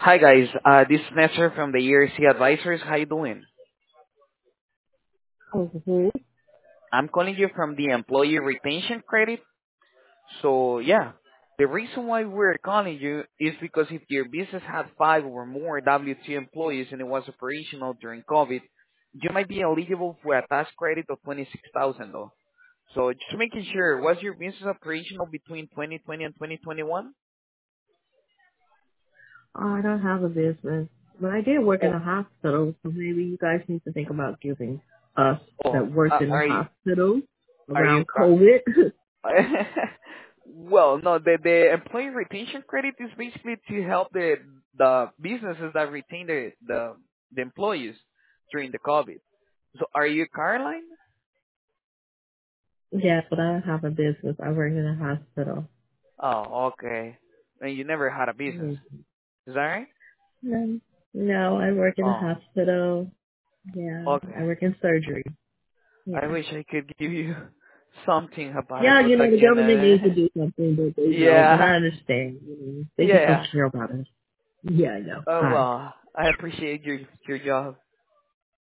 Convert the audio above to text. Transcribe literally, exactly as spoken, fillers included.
Hi guys, uh, this is Nestor from the E R C Advisors. How you doing? Mm-hmm. I'm calling you from the Employee Retention Credit. So yeah, the reason why we're calling you is because if your business had five or more W two employees and it was operational during COVID, you might be eligible for a tax credit of twenty-six thousand dollars. So just making sure, was your business operational between twenty twenty and twenty twenty-one? Oh, I don't have a business, but I did work in Oh, a hospital, so maybe you guys need to think about giving us oh, that uh, worked in a are you, hospital are you, around COVID. well, no, the the employee retention credit is basically to help the the businesses that retain the the, the employees during the COVID. So, are you Caroline? Yes, but I don't have a business. I work in a hospital. Oh, okay. And you never had a business, Mhm. is that right? No, no, I work in a Oh, hospital. Yeah, I okay. work in surgery. I Yeah. wish I could give you something about a Yeah, you know, the protection. government needs to Uh, do something, but they don't. But yeah, I understand. You know, they just don't yeah. care about us. Yeah, I know. Oh Hi. well, I appreciate your your job.